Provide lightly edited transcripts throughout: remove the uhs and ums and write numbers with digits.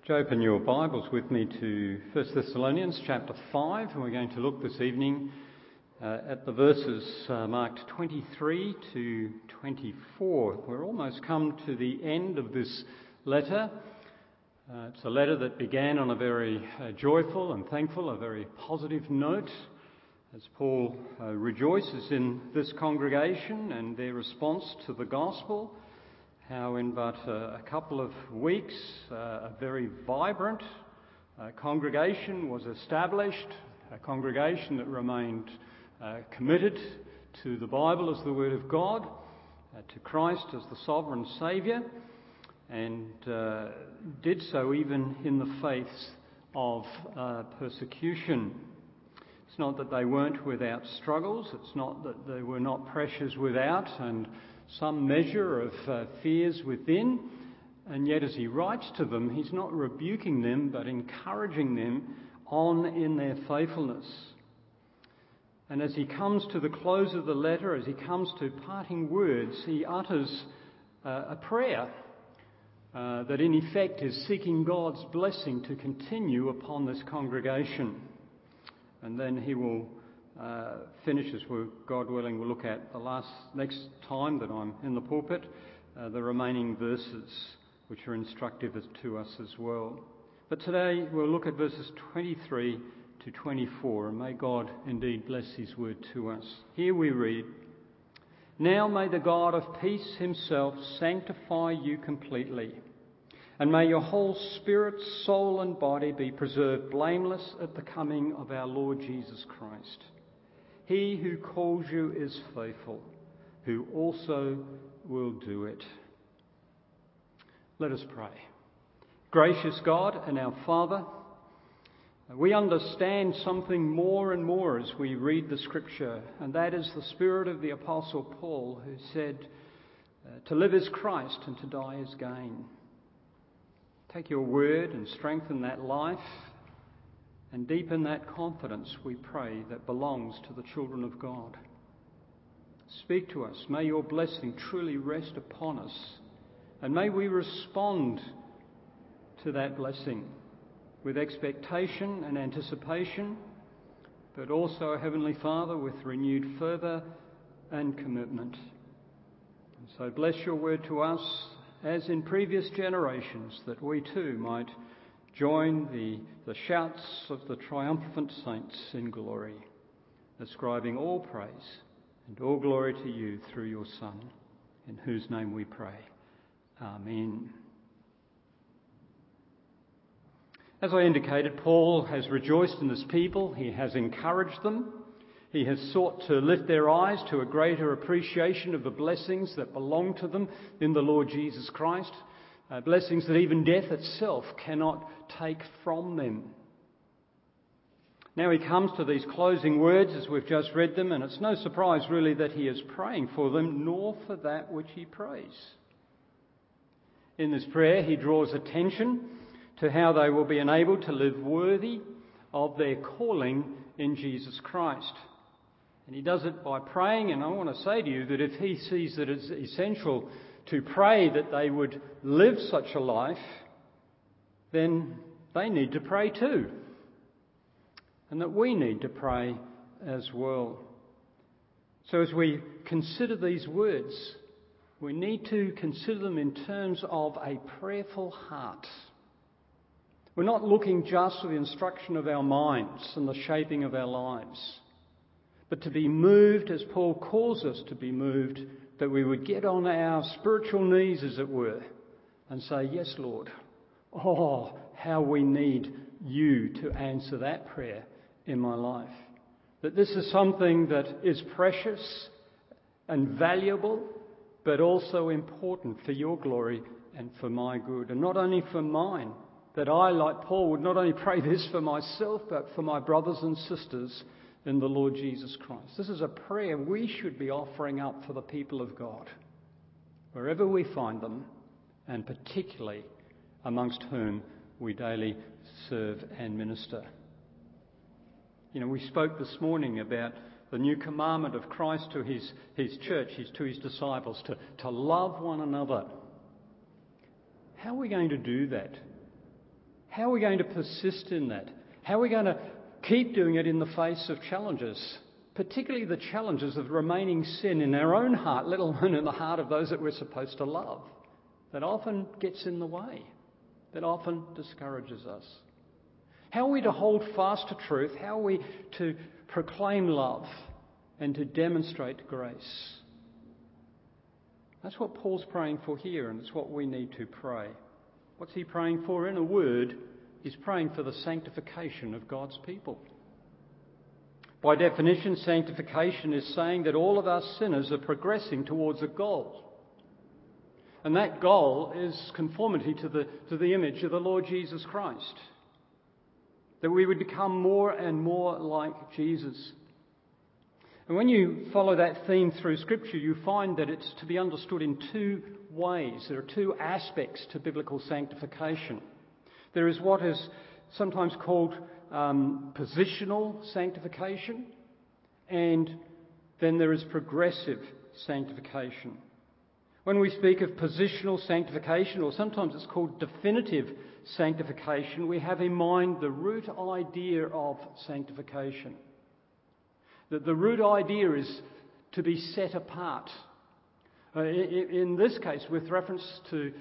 To open your Bibles with me to 1 Thessalonians chapter 5, and we're going to look this evening at the verses marked 23 to 24. We're almost come to the end of this letter. It's a letter that began on a very joyful and thankful, a very positive note, as Paul rejoices in this congregation and their response to the gospel. How in but a couple of weeks a very vibrant congregation was established, a congregation that remained committed to the Bible as the Word of God, to Christ as the sovereign Saviour, and did so even in the face of persecution. It's not that they weren't without struggles, it's not that there were not pressures without and some measure of fears within, and yet as he writes to them, he's not rebuking them but encouraging them on in their faithfulness. And as he comes to the close of the letter, as he comes to parting words, he utters a prayer that in effect is seeking God's blessing to continue upon this congregation. And then he will finish, as God willing, we'll look at the next time that I'm in the pulpit, the remaining verses which are instructive to us as well. But today we'll look at verses 23 to 24, and may God indeed bless his word to us. Here we read, "Now may the God of peace himself sanctify you completely, and may your whole spirit, soul and body be preserved blameless at the coming of our Lord Jesus Christ. He who calls you is faithful, who also will do it." Let us pray. Gracious God and our Father, we understand something more and more as we read the Scripture, and that is the spirit of the Apostle Paul, who said, to live is Christ and to die is gain. Take your word and strengthen that life and deepen that confidence, we pray, that belongs to the children of God. Speak to us. May your blessing truly rest upon us, and may we respond to that blessing with expectation and anticipation, but also, Heavenly Father, with renewed fervour and commitment. And so bless your word to us, as in previous generations, that we too might join the shouts of the triumphant saints in glory, ascribing all praise and all glory to you through your Son, in whose name we pray. Amen. As I indicated, Paul has rejoiced in his people. He has encouraged them. He has sought to lift their eyes to a greater appreciation of the blessings that belong to them in the Lord Jesus Christ. Blessings that even death itself cannot take from them. Now he comes to these closing words as we've just read them, and it's no surprise really that he is praying for them, nor for that which he prays. In this prayer he draws attention to how they will be enabled to live worthy of their calling in Jesus Christ. And he does it by praying, and I want to say to you that if he sees that it's essential to pray that they would live such a life, then they need to pray too. And that we need to pray as well. So as we consider these words, we need to consider them in terms of a prayerful heart. We're not looking just for the instruction of our minds and the shaping of our lives, but to be moved as Paul calls us to be moved, that we would get on our spiritual knees, as it were, and say, "Yes, Lord, oh, how we need you to answer that prayer in my life." That this is something that is precious and valuable, but also important for your glory and for my good. And not only for mine, that I, like Paul, would not only pray this for myself, but for my brothers and sisters in the Lord Jesus Christ. This is a prayer we should be offering up for the people of God, wherever we find them, and particularly amongst whom we daily serve and minister. You know, we spoke this morning about the new commandment of Christ to his church, to his disciples, to love one another. How are we going to do that? How are we going to persist in that? How are we going to keep doing it in the face of challenges, particularly the challenges of remaining sin in our own heart, let alone in the heart of those that we're supposed to love? That often gets in the way, that often discourages us. How are we to hold fast to truth? How are we to proclaim love and to demonstrate grace? That's what Paul's praying for here, and it's what we need to pray. What's he praying for? In a word, he's praying for the sanctification of God's people. By definition, sanctification is saying that all of us sinners are progressing towards a goal. And that goal is conformity to the image of the Lord Jesus Christ. That we would become more and more like Jesus. And when you follow that theme through Scripture, you find that it's to be understood in two ways. There are two aspects to biblical sanctification. There is what is sometimes called positional sanctification, and then there is progressive sanctification. When we speak of positional sanctification, or sometimes it's called definitive sanctification, we have in mind the root idea of sanctification. That the root idea is to be set apart. In this case, with reference to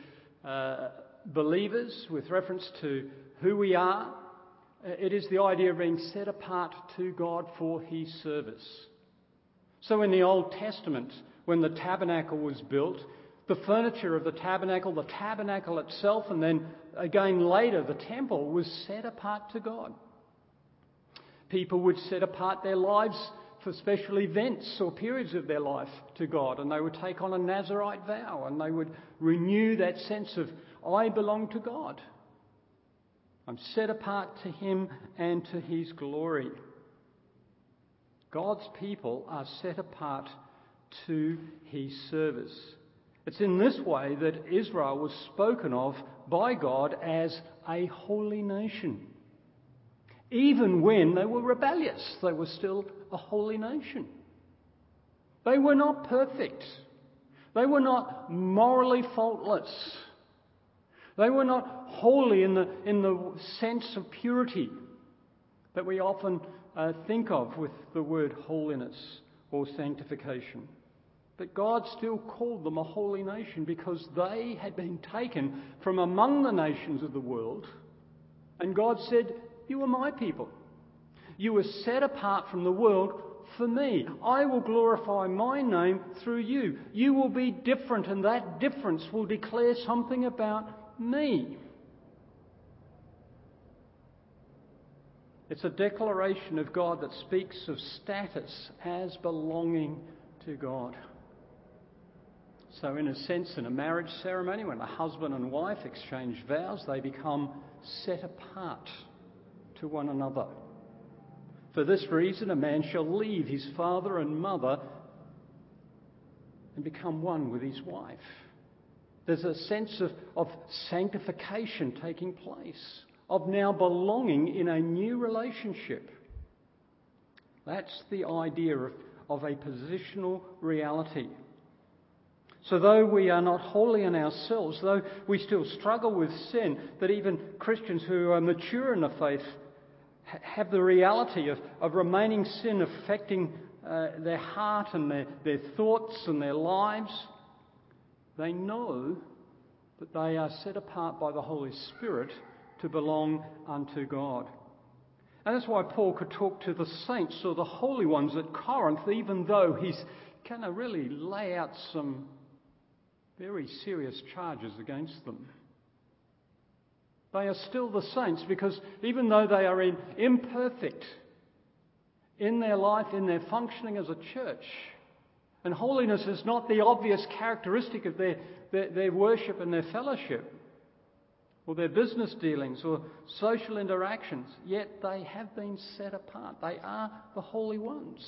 believers, with reference to who we are, it is the idea of being set apart to God for His service. So in the Old Testament, when the tabernacle was built, the furniture of the tabernacle itself, and then again later the temple, was set apart to God. People would set apart their lives for special events or periods of their life to God, and they would take on a Nazirite vow, and they would renew that sense of, I belong to God. I'm set apart to Him and to His glory. God's people are set apart to His service. It's in this way that Israel was spoken of by God as a holy nation. Even when they were rebellious, they were still a holy nation. They were not perfect. They were not morally faultless. They were not holy in the sense of purity that we often think of with the word holiness or sanctification. But God still called them a holy nation because they had been taken from among the nations of the world, and God said, you are my people. You were set apart from the world for me. I will glorify my name through you. You will be different, and that difference will declare something about me. It's a declaration of God that speaks of status as belonging to God. So in a sense, in a marriage ceremony, when a husband and wife exchange vows, they become set apart to one another. For this reason, a man shall leave his father and mother and become one with his wife. There's a sense of sanctification taking place, of now belonging in a new relationship. That's the idea of a positional reality. So though we are not holy in ourselves, though we still struggle with sin, that even Christians who are mature in the faith have the reality of remaining sin affecting their heart and their thoughts and their lives, they know that they are set apart by the Holy Spirit to belong unto God. And that's why Paul could talk to the saints or the holy ones at Corinth, even though he's going to really lay out some very serious charges against them. They are still the saints because even though they are imperfect in their life, in their functioning as a church, and holiness is not the obvious characteristic of their worship and their fellowship, or their business dealings or social interactions, yet they have been set apart. They are the holy ones.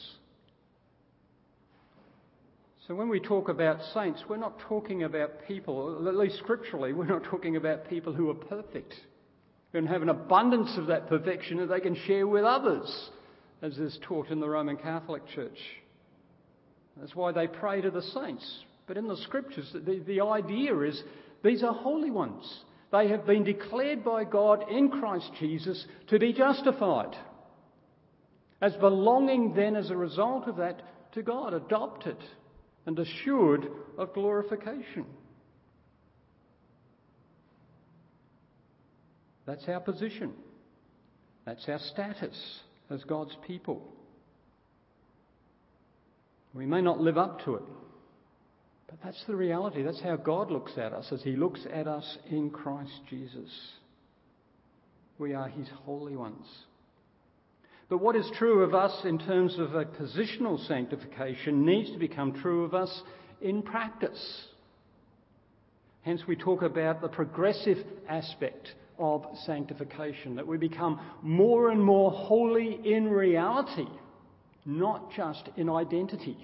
So when we talk about saints, we're not talking about people, at least scripturally, we're not talking about people who are perfect, who have an abundance of that perfection that they can share with others, as is taught in the Roman Catholic Church. That's why they pray to the saints. But in the scriptures, the idea is these are holy ones. They have been declared by God in Christ Jesus to be justified, as belonging then as a result of that to God, adopted and assured of glorification. That's our position. That's our status as God's people. We may not live up to it, but that's the reality. That's how God looks at us, as he looks at us in Christ Jesus. We are his holy ones. But what is true of us in terms of a positional sanctification needs to become true of us in practice. Hence we talk about the progressive aspect of sanctification, that we become more and more holy in reality, not just in identity.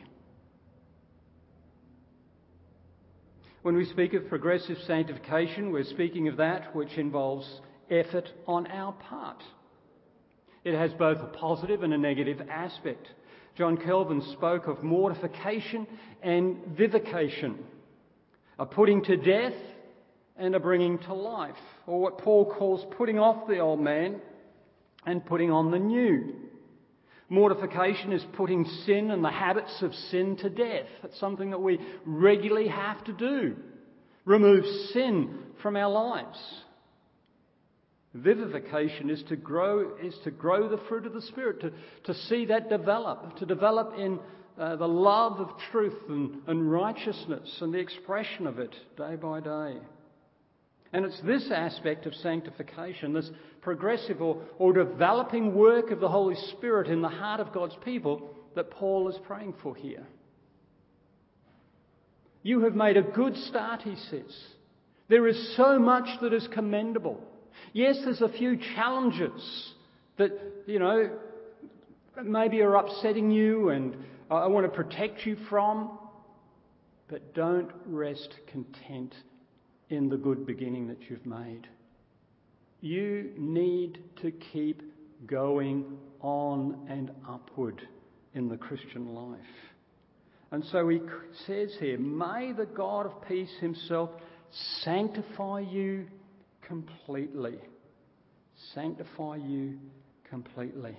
When we speak of progressive sanctification, we're speaking of that which involves effort on our part. It has both a positive and a negative aspect. John Calvin spoke of mortification and vivification, a putting to death and a bringing to life, or what Paul calls putting off the old man and putting on the new. Mortification is putting sin and the habits of sin to death. It's something that we regularly have to do. Remove sin from our lives. Vivification is to grow the fruit of the Spirit, to see that develop, to develop in the love of truth and righteousness and the expression of it day by day. And it's this aspect of sanctification, this progressive or developing work of the Holy Spirit in the heart of God's people, that Paul is praying for here. You have made a good start, he says. There is so much that is commendable. Yes, there's a few challenges that, maybe are upsetting you and I want to protect you from, but don't rest content in the good beginning that you've made. You need to keep going on and upward in the Christian life. And so he says here, may the God of peace himself sanctify you completely. Sanctify you completely.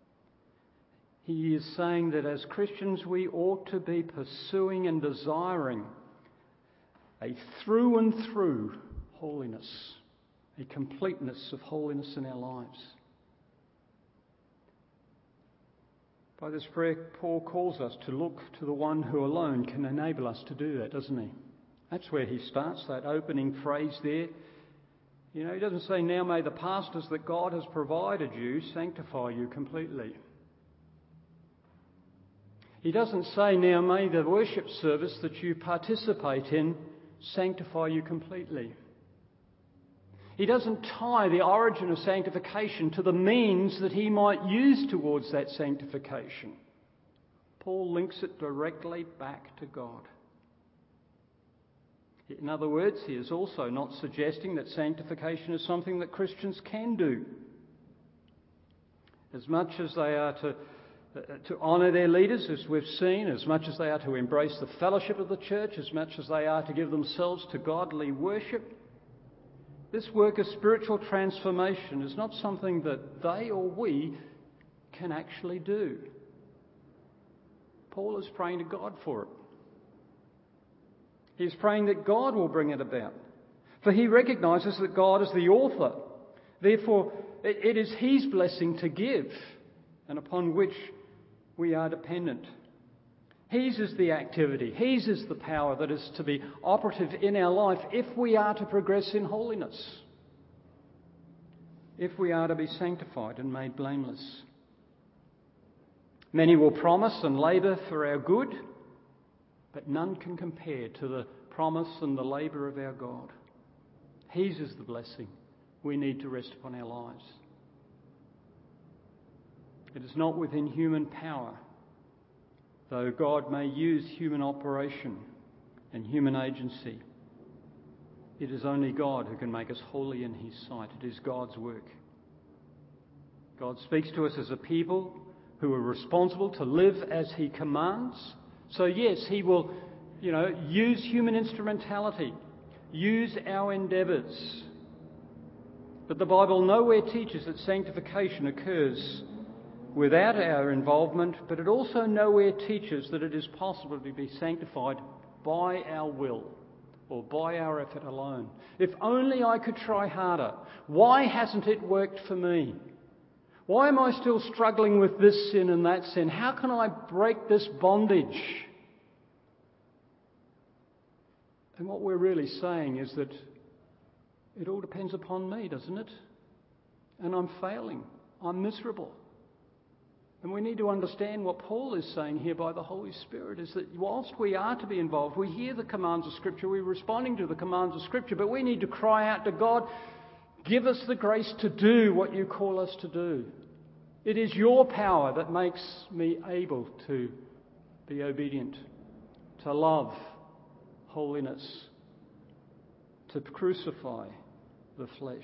He is saying that as Christians we ought to be pursuing and desiring a through and through holiness, a completeness of holiness in our lives. By this prayer, Paul calls us to look to the one who alone can enable us to do that, doesn't he? That's where he starts, that opening phrase there. He doesn't say, now may the pastors that God has provided you sanctify you completely. He doesn't say, now may the worship service that you participate in sanctify you completely. He doesn't tie the origin of sanctification to the means that he might use towards that sanctification. Paul links it directly back to God. In other words, he is also not suggesting that sanctification is something that Christians can do. As much as they are to honour their leaders, as we've seen, as much as they are to embrace the fellowship of the church, as much as they are to give themselves to godly worship, this work of spiritual transformation is not something that they or we can actually do. Paul is praying to God for it. He is praying that God will bring it about. For he recognises that God is the author. Therefore, it is his blessing to give, and upon which we are dependent. His is the activity. His is the power that is to be operative in our life if we are to progress in holiness. If we are to be sanctified and made blameless. Many will promise and labour for our good, but none can compare to the promise and the labour of our God. His is the blessing we need to rest upon our lives. It is not within human power, though God may use human operation and human agency. It is only God who can make us holy in his sight. It is God's work. God speaks to us as a people who are responsible to live as he commands. So yes, he will, use human instrumentality, use our endeavours, But the Bible nowhere teaches that sanctification occurs without our involvement, but it also nowhere teaches that it is possible to be sanctified by our will or by our effort alone. If only I could try harder. Why hasn't it worked for me? Why am I still struggling with this sin and that sin? How can I break this bondage? And what we're really saying is that it all depends upon me, doesn't it? And I'm failing. I'm miserable. And we need to understand what Paul is saying here by the Holy Spirit is that whilst we are to be involved, we hear the commands of Scripture, we're responding to the commands of Scripture, but we need to cry out to God, give us the grace to do what you call us to do. It is your power that makes me able to be obedient, to love holiness, to crucify the flesh.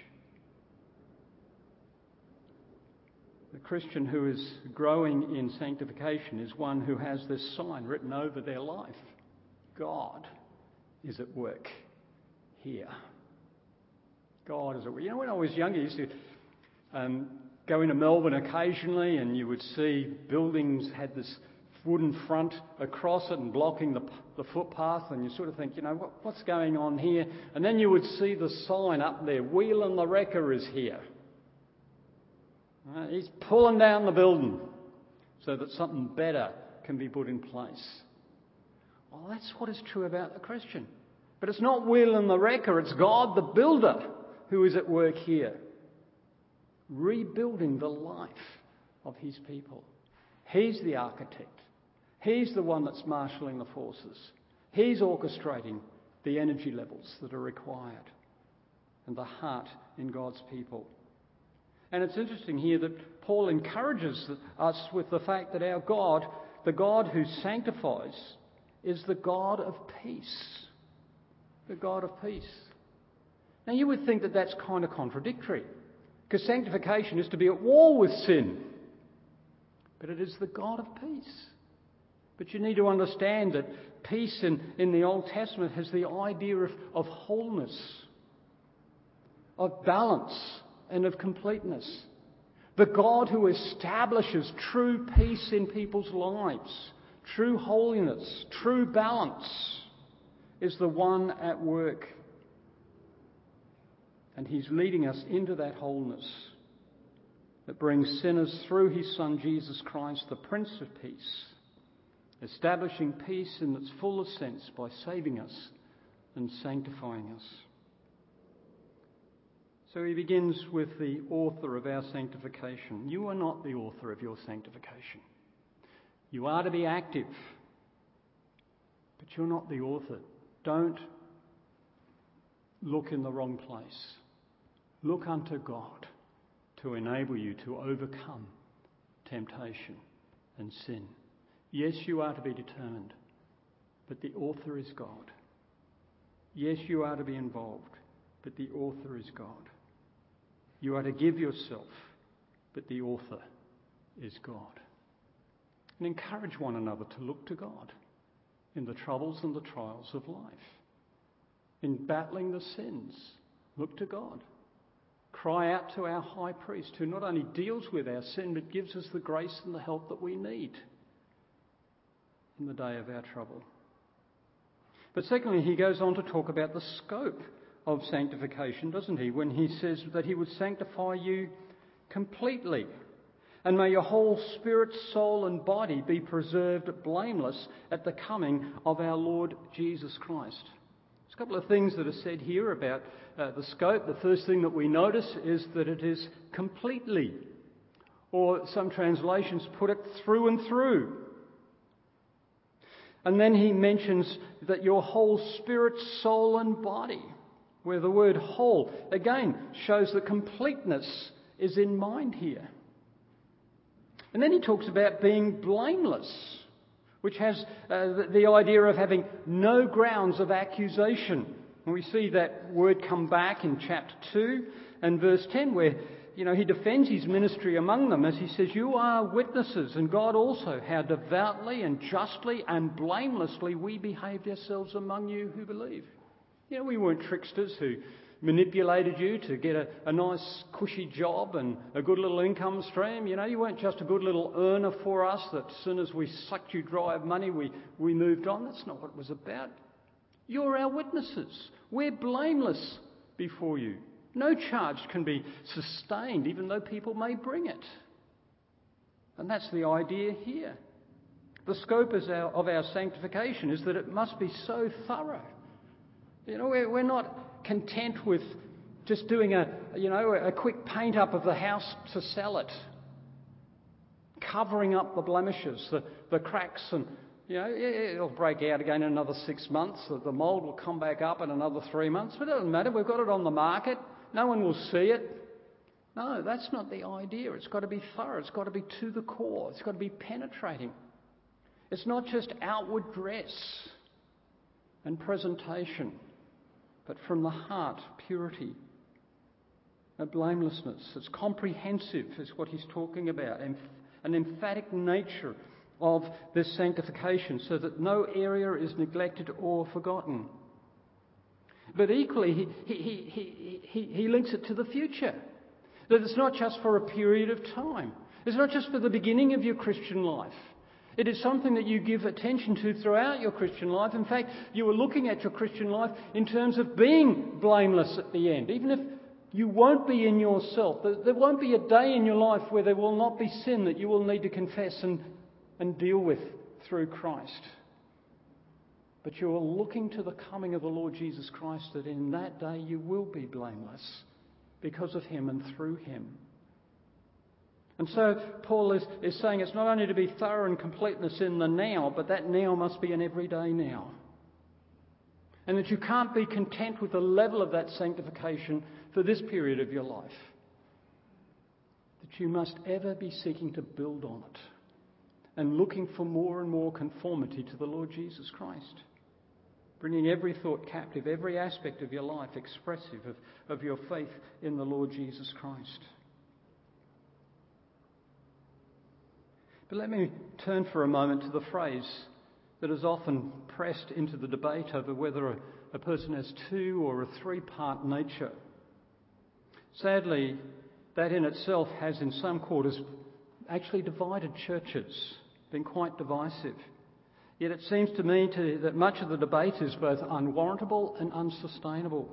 The Christian who is growing in sanctification is one who has this sign written over their life. God is at work here. God is at work. You know, when I was younger, I used to go into Melbourne occasionally, and you would see buildings had this wooden front across it and blocking the footpath, and you sort of think, you know, what's going on here? And then you would see the sign up there, Whelan the Wrecker is here. He's pulling down the building so that something better can be put in place. Well, that's what is true about the Christian. But it's not Whelan the Wrecker, it's God the Builder who is at work here, rebuilding the life of his people. He's the architect. He's the one that's marshalling the forces. He's orchestrating the energy levels that are required and the heart in God's people. And it's interesting here that Paul encourages us with the fact that our God, the God who sanctifies, is the God of peace. The God of peace. Now you would think that that's kind of contradictory, because sanctification is to be at war with sin. But it is the God of peace. But you need to understand that peace in the Old Testament has the idea of wholeness, of balance, and of completeness. The God who establishes true peace in people's lives, true holiness, true balance, is the one at work. And he's leading us into that wholeness that brings sinners through his Son Jesus Christ, the Prince of Peace, establishing peace in its fullest sense by saving us and sanctifying us. So he begins with the author of our sanctification. You are not the author of your sanctification. You are to be active, but you're not the author. Don't look in the wrong place. Look unto God to enable you to overcome temptation and sin. Yes, you are to be determined, but the author is God. Yes, you are to be involved, but the author is God. You are to give yourself, but the author is God. And encourage one another to look to God in the troubles and the trials of life. In battling the sins, look to God. Cry out to our high priest, who not only deals with our sin, but gives us the grace and the help that we need in the day of our trouble. But secondly, he goes on to talk about the scope of sanctification, doesn't he? When he says that he would sanctify you completely. And may your whole spirit, soul and body be preserved blameless at the coming of our Lord Jesus Christ. There's a couple of things that are said here about the scope. The first thing that we notice is that it is completely, or some translations put it through and through. And then he mentions that your whole spirit, soul and body, where the word whole, again, shows that completeness is in mind here. And then he talks about being blameless, which has the idea of having no grounds of accusation. And we see that word come back in chapter 2 and verse 10, where he defends his ministry among them as he says, you are witnesses, and God also, how devoutly and justly and blamelessly we behaved ourselves among you who believe. We weren't tricksters who manipulated you to get a nice cushy job and a good little income stream. You weren't just a good little earner for us that as soon as we sucked you dry of money, we moved on. That's not what it was about. You're our witnesses. We're blameless before you. No charge can be sustained, even though people may bring it. And that's the idea here. The scope of our sanctification is that it must be so thorough. We're not content with just doing a quick paint up of the house to sell it, covering up the blemishes, the cracks, and it'll break out again in another 6 months. The mould will come back up in another 3 months, but it doesn't matter. We've got it on the market. No one will see it. No, that's not the idea. It's got to be thorough. It's got to be to the core. It's got to be penetrating. It's not just outward dress and presentation, but from the heart, purity and blamelessness. It's comprehensive, is what he's talking about, and an emphatic nature of this sanctification so that no area is neglected or forgotten. But equally, he links it to the future. That it's not just for a period of time. It's not just for the beginning of your Christian life. It is something that you give attention to throughout your Christian life. In fact, you are looking at your Christian life in terms of being blameless at the end. Even if you won't be in yourself, there won't be a day in your life where there will not be sin that you will need to confess and deal with through Christ. But you are looking to the coming of the Lord Jesus Christ, that in that day you will be blameless because of him and through him. And so Paul is saying it's not only to be thorough and completeness in the now, but that now must be an everyday now. And that you can't be content with the level of that sanctification for this period of your life. That you must ever be seeking to build on it and looking for more and more conformity to the Lord Jesus Christ. Bringing every thought captive, every aspect of your life expressive of your faith in the Lord Jesus Christ. But let me turn for a moment to the phrase that is often pressed into the debate over whether a person has two or a three-part nature. Sadly, that in itself has in some quarters actually divided churches, been quite divisive. Yet it seems to me that much of the debate is both unwarrantable and unsustainable.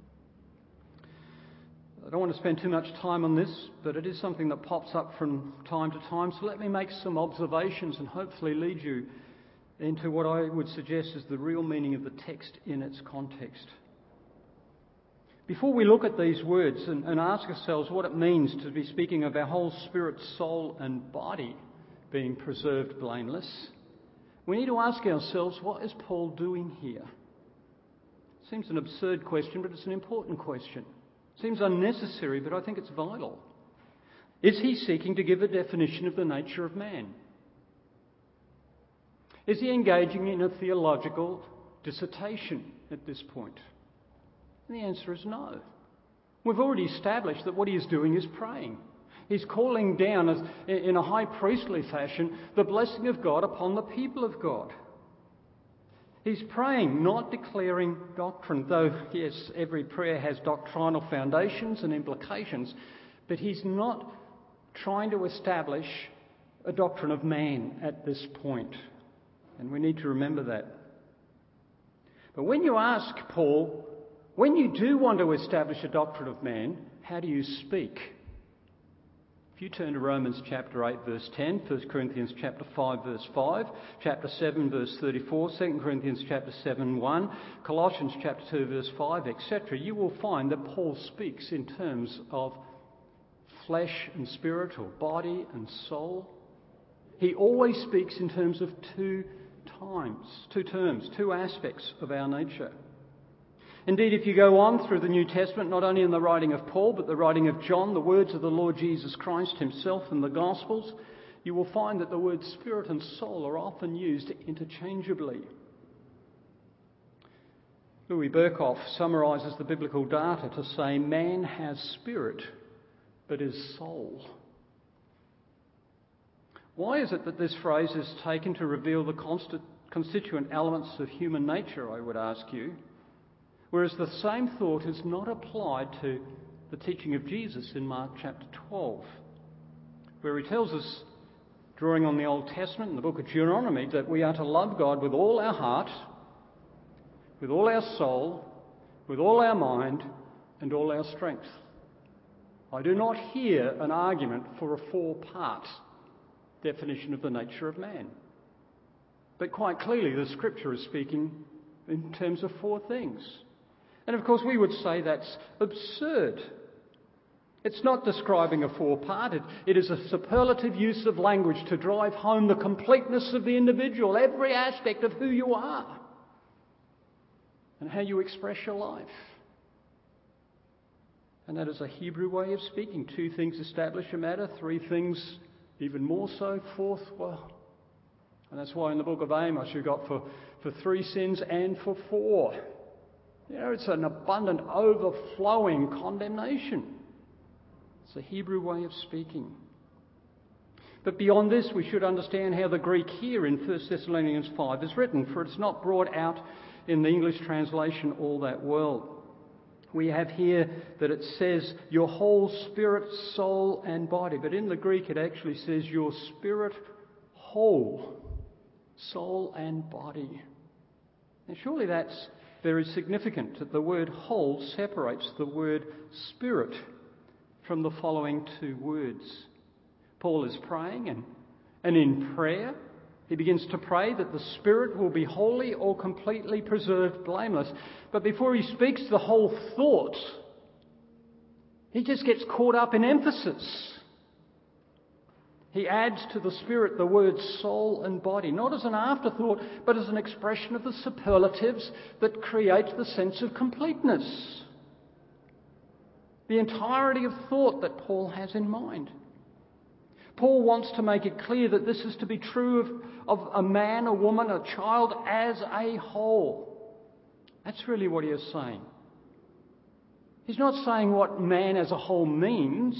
I don't want to spend too much time on this, but it is something that pops up from time to time. So let me make some observations and hopefully lead you into what I would suggest is the real meaning of the text in its context. Before we look at these words and ask ourselves what it means to be speaking of our whole spirit, soul and body being preserved blameless, we need to ask ourselves, what is Paul doing here? It seems an absurd question, but it's an important question. It seems unnecessary, but I think it's vital. Is he seeking to give a definition of the nature of man? Is he engaging in a theological dissertation at this point? And the answer is no. We've already established that what he is doing is praying. He's calling down, in a high priestly fashion, the blessing of God upon the people of God. He's praying, not declaring doctrine, though, yes, every prayer has doctrinal foundations and implications, but he's not trying to establish a doctrine of man at this point. And we need to remember that. But when you ask Paul, when you do want to establish a doctrine of man, how do you speak? If you turn to Romans chapter 8 verse 10, 1 Corinthians chapter 5 verse 5, chapter 7 verse 34, 2 Corinthians chapter 7 1, Colossians chapter 2 verse 5, etc., you will find that Paul speaks in terms of flesh and spirit, or body and soul. He always speaks in terms of two terms, two aspects of our nature. Indeed, if you go on through the New Testament, not only in the writing of Paul, but the writing of John, the words of the Lord Jesus Christ himself in the Gospels, you will find that the words spirit and soul are often used interchangeably. Louis Berkhoff summarises the biblical data to say, man has spirit, but is soul. Why is it that this phrase is taken to reveal the constituent elements of human nature, I would ask you? Whereas the same thought is not applied to the teaching of Jesus in Mark chapter 12, where he tells us, drawing on the Old Testament in the book of Deuteronomy, that we are to love God with all our heart, with all our soul, with all our mind, and all our strength. I do not hear an argument for a four-part definition of the nature of man. But quite clearly the Scripture is speaking in terms of four things. And of course we would say that's absurd. It's not describing a four-part. It is a superlative use of language to drive home the completeness of the individual, every aspect of who you are and how you express your life. And that is a Hebrew way of speaking. Two things establish a matter, three things even more so, fourth, well. And that's why in the book of Amos you've got for three sins and for four. You know, it's an abundant, overflowing condemnation. It's a Hebrew way of speaking. But beyond this, we should understand how the Greek here in 1 Thessalonians 5 is written, for it's not brought out in the English translation all that well. We have here that it says your whole spirit, soul and body. But in the Greek it actually says your spirit, whole, soul and body. And surely that's very significant that the word whole separates the word spirit from the following two words. Paul is praying and in prayer he begins to pray that the spirit will be wholly or completely preserved blameless. But before he speaks the whole thought, he just gets caught up in emphasis. He adds to the spirit the words soul and body, not as an afterthought, but as an expression of the superlatives that create the sense of completeness. The entirety of thought that Paul has in mind. Paul wants to make it clear that this is to be true of a man, a woman, a child as a whole. That's really what he is saying. He's not saying what man as a whole means,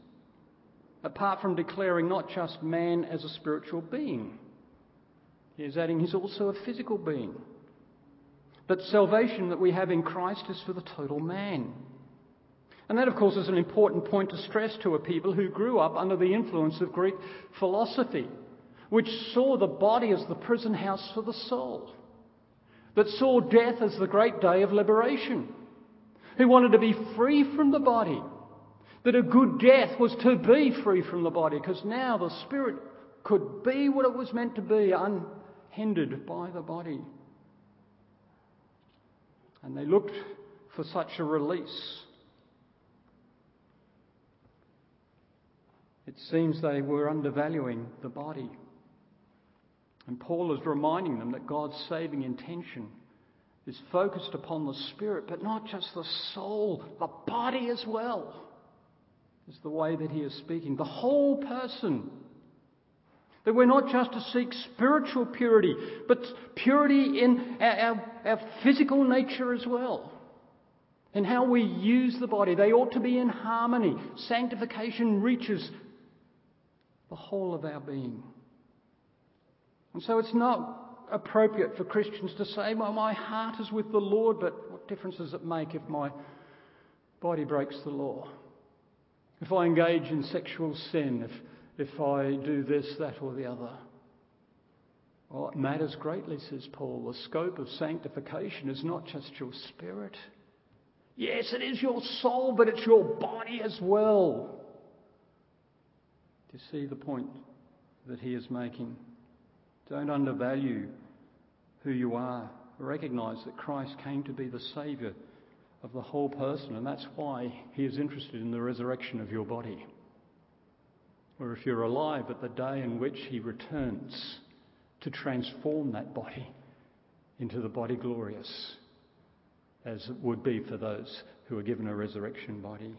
apart from declaring not just man as a spiritual being. He is adding he's also a physical being. But salvation that we have in Christ is for the total man. And that, of course, is an important point to stress to a people who grew up under the influence of Greek philosophy, which saw the body as the prison house for the soul, that saw death as the great day of liberation, who wanted to be free from the body, that a good death was to be free from the body, because now the spirit could be what it was meant to be, unhindered by the body. And they looked for such a release. It seems they were undervaluing the body. And Paul is reminding them that God's saving intention is focused upon the spirit, but not just the soul, the body as well, is the way that he is speaking. The whole person. That we're not just to seek spiritual purity, but purity in our physical nature as well. In how we use the body. They ought to be in harmony. Sanctification reaches the whole of our being. And so it's not appropriate for Christians to say, well, my heart is with the Lord, but what difference does it make if my body breaks the law? If I engage in sexual sin, if I do this, that or the other? Well, it matters greatly, says Paul. The scope of sanctification is not just your spirit. Yes, it is your soul, but it's your body as well. Do you see the point that he is making? Don't undervalue who you are. Recognise that Christ came to be the saviour of the whole person, and that's why he is interested in the resurrection of your body. Or if you're alive at the day in which he returns to transform that body into the body glorious, as it would be for those who are given a resurrection body.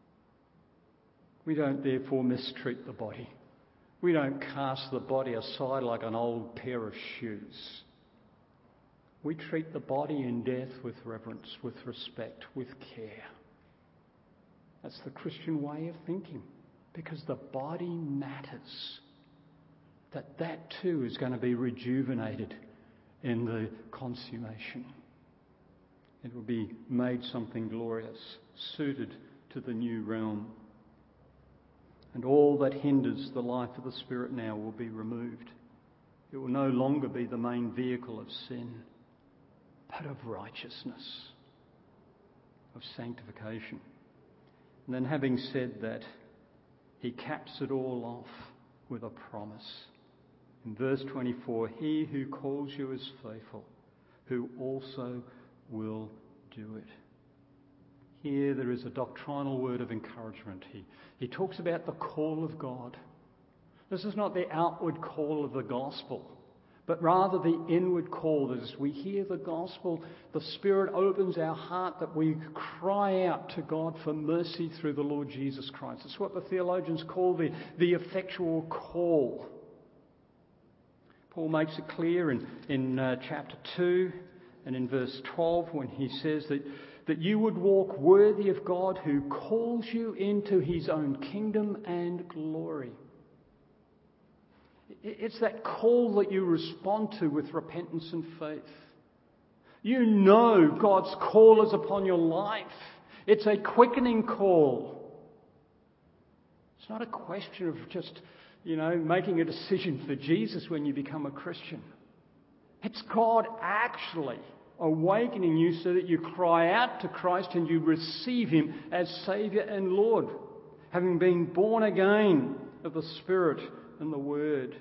We don't therefore mistreat the body. We don't cast the body aside like an old pair of shoes. We treat the body in death with reverence, with respect, with care. That's the Christian way of thinking, because the body matters. That too is going to be rejuvenated in the consummation. It will be made something glorious, suited to the new realm. And all that hinders the life of the Spirit now will be removed. It will no longer be the main vehicle of sin, but of righteousness, of sanctification. And then having said that, he caps it all off with a promise. In verse 24, he who calls you is faithful, who also will do it. Here there is a doctrinal word of encouragement. He talks about the call of God. This is not the outward call of the gospel, but rather the inward call. That as we hear the gospel, the Spirit opens our heart that we cry out to God for mercy through the Lord Jesus Christ. It's what the theologians call the effectual call. Paul makes it clear in chapter 2 and in verse 12 when he says that you would walk worthy of God who calls you into his own kingdom and glory. It's that call that you respond to with repentance and faith. You know God's call is upon your life. It's a quickening call. It's not a question of just, making a decision for Jesus when you become a Christian. It's God actually awakening you so that you cry out to Christ and you receive him as Saviour and Lord, having been born again of the Spirit and the Word.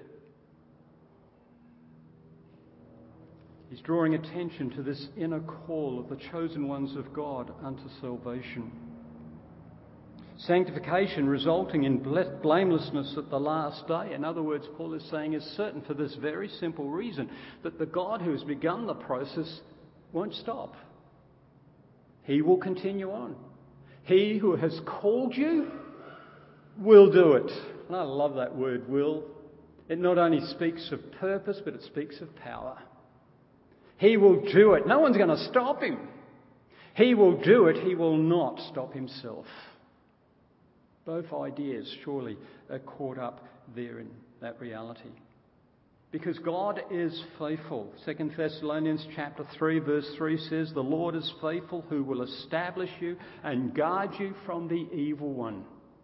He's drawing attention to this inner call of the chosen ones of God unto salvation. Sanctification resulting in blamelessness at the last day. In other words, Paul is saying is certain for this very simple reason, that the God who has begun the process won't stop. He will continue on. He who has called you will do it. And I love that word, will. It not only speaks of purpose, but it speaks of power. He will do it. No one's going to stop him. He will do it. He will not stop himself. Both ideas surely are caught up there in that reality. Because God is faithful. 2 Thessalonians chapter 3 verse 3 says, the Lord is faithful who will establish you and guard you from the evil one.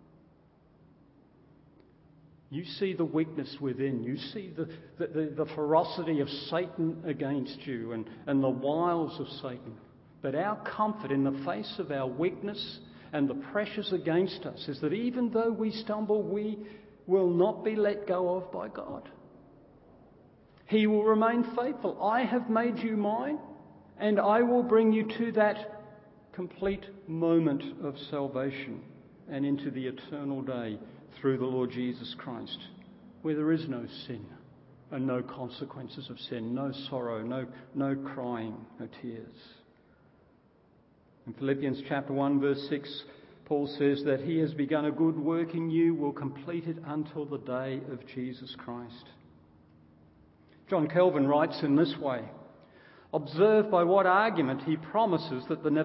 You see the weakness within. You see the ferocity of Satan against you and the wiles of Satan. But our comfort in the face of our weakness and the pressures against us is that even though we stumble, we will not be let go of by God. He will remain faithful. I have made you mine, and I will bring you to that complete moment of salvation and into the eternal day through the Lord Jesus Christ, where there is no sin and no consequences of sin, no sorrow, no crying, no tears. In Philippians chapter 1 verse 6, Paul says that he has begun a good work in you, will complete it until the day of Jesus Christ. John Calvin writes in this way, observe by what argument he promises them the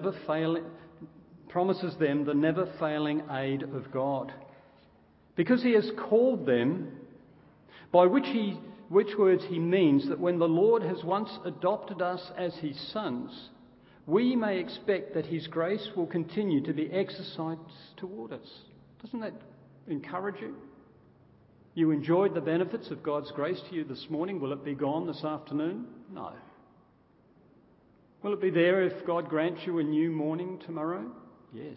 never failing aid of God. Because he has called them, by which words he means that when the Lord has once adopted us as his sons, we may expect that his grace will continue to be exercised toward us. Doesn't that encourage you? You enjoyed the benefits of God's grace to you this morning. Will it be gone this afternoon? No. Will it be there if God grants you a new morning tomorrow? Yes.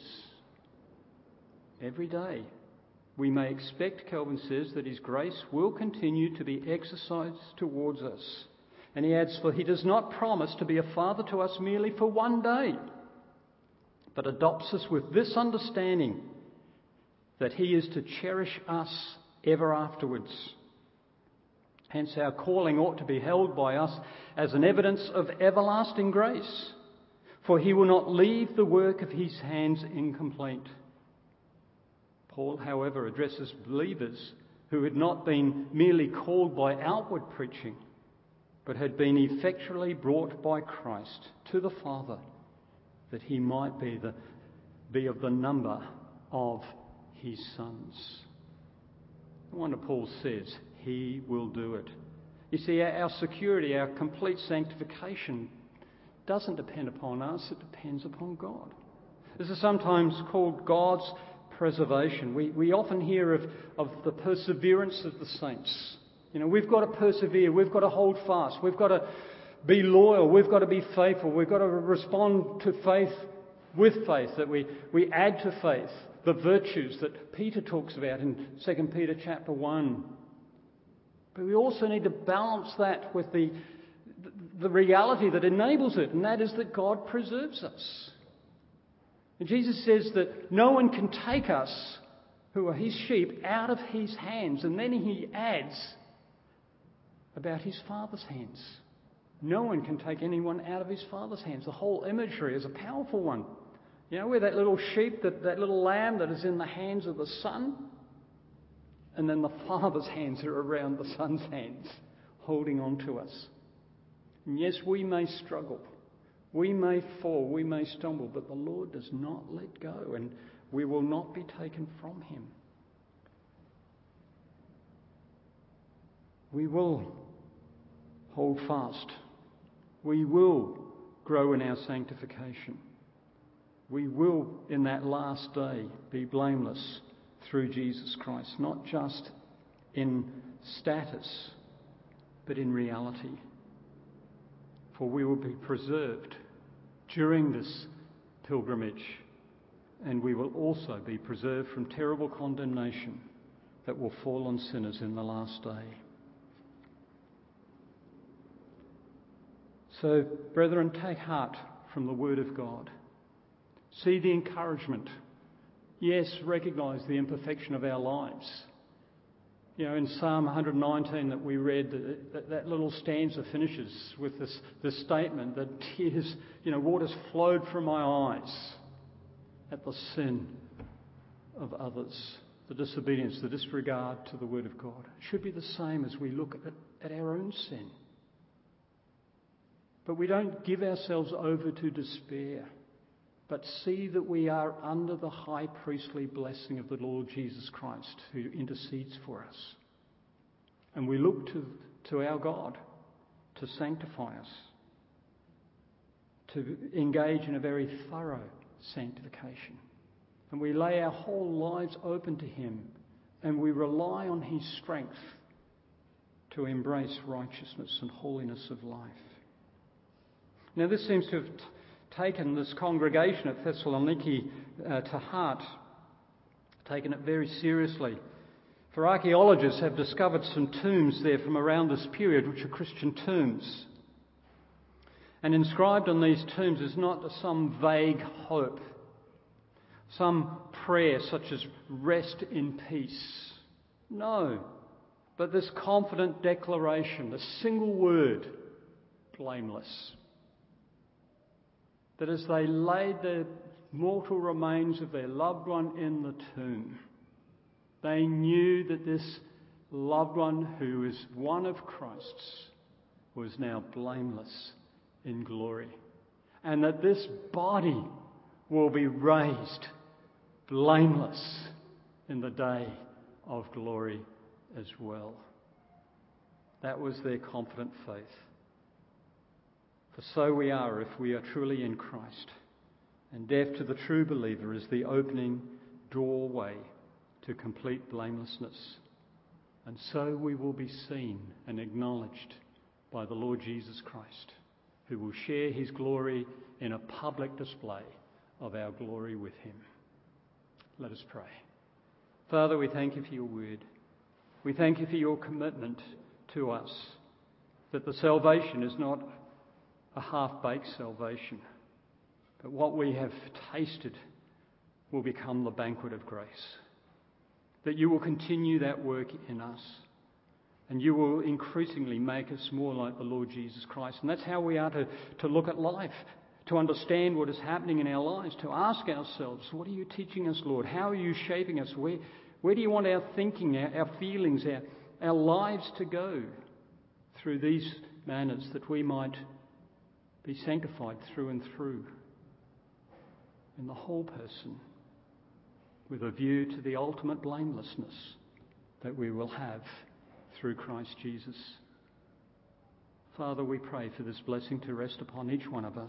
Every day. We may expect, Calvin says, that his grace will continue to be exercised towards us. And he adds, for he does not promise to be a father to us merely for one day, but adopts us with this understanding, that he is to cherish us ever afterwards. Hence our calling ought to be held by us as an evidence of everlasting grace, for he will not leave the work of his hands incomplete. Paul, however, addresses believers who had not been merely called by outward preaching, but had been effectually brought by Christ to the Father, that he might be of the number of his sons. No wonder Paul says, he will do it. You see, our security, our complete sanctification doesn't depend upon us, it depends upon God. This is sometimes called God's preservation. We often hear of the perseverance of the saints. We've got to persevere, we've got to hold fast, we've got to be loyal, we've got to be faithful, we've got to respond to faith with faith, that we add to faith the virtues that Peter talks about in 2 Peter chapter 1. But we also need to balance that with the reality that enables it, and that is that God preserves us. And Jesus says that no one can take us, who are his sheep, out of his hands. And then he adds about his Father's hands. No one can take anyone out of his Father's hands. The whole imagery is a powerful one. Where that little sheep, that little lamb that is in the hands of the Son, and then the Father's hands are around the Son's hands, holding on to us. And yes, we may struggle, we may fall, we may stumble, but the Lord does not let go, and we will not be taken from him. We will hold fast. We will grow in our sanctification. We will, in that last day, be blameless through Jesus Christ, not just in status, but in reality. For we will be preserved during this pilgrimage, and we will also be preserved from terrible condemnation that will fall on sinners in the last day. So, brethren, take heart from the Word of God. See the encouragement. Yes, recognise the imperfection of our lives. In Psalm 119 that we read, that little stanza finishes with this statement that tears, waters flowed from my eyes at the sin of others, the disobedience, the disregard to the Word of God. It should be the same as we look at our own sin. But we don't give ourselves over to despair, but see that we are under the high priestly blessing of the Lord Jesus Christ, who intercedes for us. And we look to our God to sanctify us, to engage in a very thorough sanctification. And we lay our whole lives open to him, and we rely on his strength to embrace righteousness and holiness of life. Now, this seems to have taken this congregation at Thessaloniki to heart, taken it very seriously. For archaeologists have discovered some tombs there from around this period, which are Christian tombs. And inscribed on these tombs is not some vague hope, some prayer such as rest in peace. No, but this confident declaration, the single word, blameless. That as they laid the mortal remains of their loved one in the tomb, they knew that this loved one, who is one of Christ's, was now blameless in glory. And that this body will be raised blameless in the day of glory as well. That was their confident faith. For so we are if we are truly in Christ. And death to the true believer is the opening doorway to complete blamelessness. And so we will be seen and acknowledged by the Lord Jesus Christ, who will share his glory in a public display of our glory with him. Let us pray. Father, we thank you for your word. We thank you for your commitment to us, that the salvation is not a half-baked salvation, but what we have tasted will become the banquet of grace. That you will continue that work in us, and you will increasingly make us more like the Lord Jesus Christ. And that's how we are to look at life, to understand what is happening in our lives, to ask ourselves, what are you teaching us, Lord? How are you shaping us? Where do you want our thinking, our feelings, our lives to go through these manners, that we might be sanctified through and through in the whole person, with a view to the ultimate blamelessness that we will have through Christ Jesus. Father, we pray for this blessing to rest upon each one of us,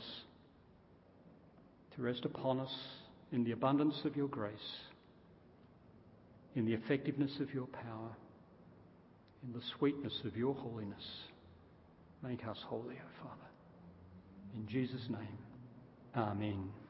to rest upon us in the abundance of your grace, in the effectiveness of your power, in the sweetness of your holiness. Make us holy, O Father. In Jesus' name, amen.